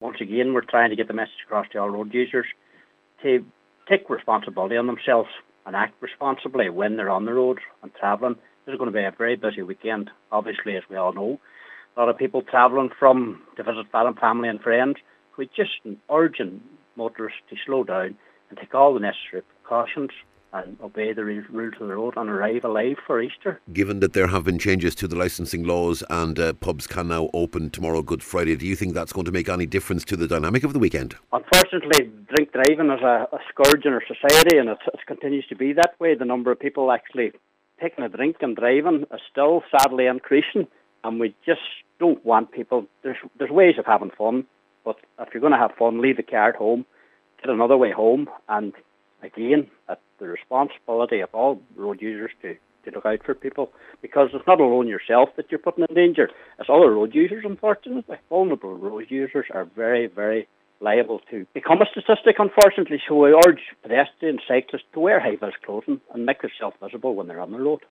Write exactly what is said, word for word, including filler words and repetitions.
once again, we're trying to get the message across to all road users to take responsibility on themselves and act responsibly when they're on the road and travelling. This is going to be a very busy weekend, obviously, as we all know. A lot of people travelling from to visit family and friends. We just urging motorists to slow down and take all the necessary precautions and obey the rules of the road and arrive alive for Easter. Given that there have been changes to the licensing laws and uh, pubs can now open tomorrow, Good Friday, do you think that's going to make any difference to the dynamic of the weekend? Unfortunately, drink driving is a, a scourge in our society, and it, it continues to be that way. The number of people actually taking a drink and driving is still sadly increasing, and we just don't want people. There's, there's ways of having fun, but if you're going to have fun, leave the car at home, get another way home, and again, it's the responsibility of all road users to, to look out for people, because it's not alone yourself that you're putting in danger, it's other road users, unfortunately. Vulnerable road users are very, very liable to become a statistic, unfortunately, so we urge pedestrians, cyclists to wear high-vis clothing and make themselves visible when they're on the road.